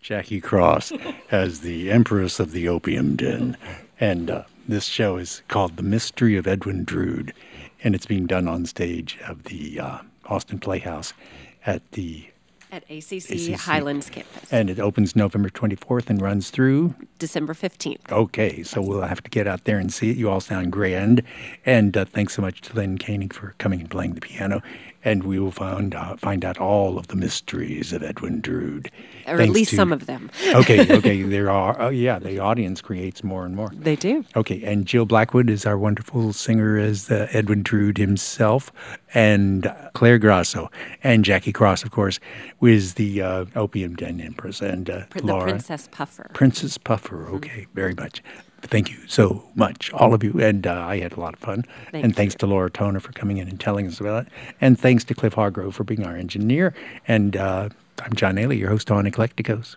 Jackie Cross as the Empress of the Opium Den. And this show is called The Mystery of Edwin Drood, and it's being done on stage of the Austin Playhouse at ACC Highlands campus. And it opens November 24th and runs through December 15th. Okay, so we'll have to get out there and see it. You all sound grand. And thanks so much to Lynn Koenig for coming and playing the piano. And we will find out all of the mysteries of Edwin Drood. Or at least some of them. Okay. There are. Oh, yeah, the audience creates more and more. They do. Okay, and Jill Blackwood is our wonderful singer as Edwin Drood himself. And Claire Grasso and Jackie Cross, of course, is the Opium Den Empress. And Laura. The Princess Puffer. Princess Puffer, okay, very much. Thank you so much, all of you. And I had a lot of fun. Thanks to Laura Toner for coming in and telling us about it. And thanks to Cliff Hargrove for being our engineer. And I'm John Ailey, your host on Eclecticos.